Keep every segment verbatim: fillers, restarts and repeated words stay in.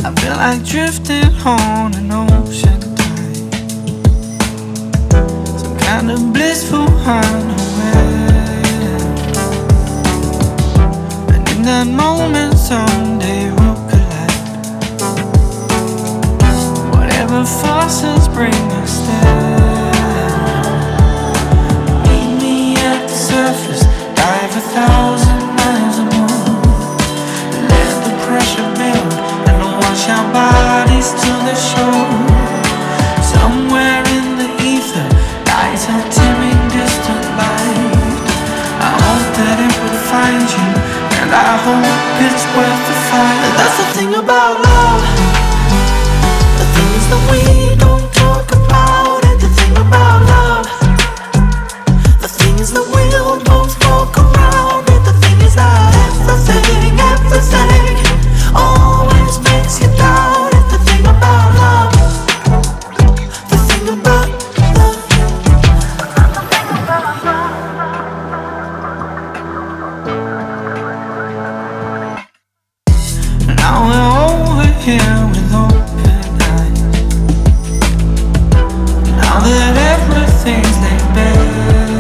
I feel like drifting on an ocean tide, some kind of blissful unaware. And in that moment someday we'll collide. Whatever forces bring us there, meet me at the surface, dive a thousand miles or more, let the pressure build and wash our bodies to the shore. Somewhere in the ether lies a timid distant light. I hope that it will find you, and I hope it's worth the fight. That's the thing about love, the things that we don't talk about it. The thing about love, the things that we'll both walk around it. The thing is that everything, everything always makes you doubt it. The thing about love, the thing about love. Now we're over here with open eyes. Now that everything's laid bare,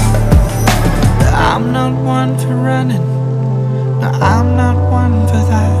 I'm not one for running. No, I'm not one for that.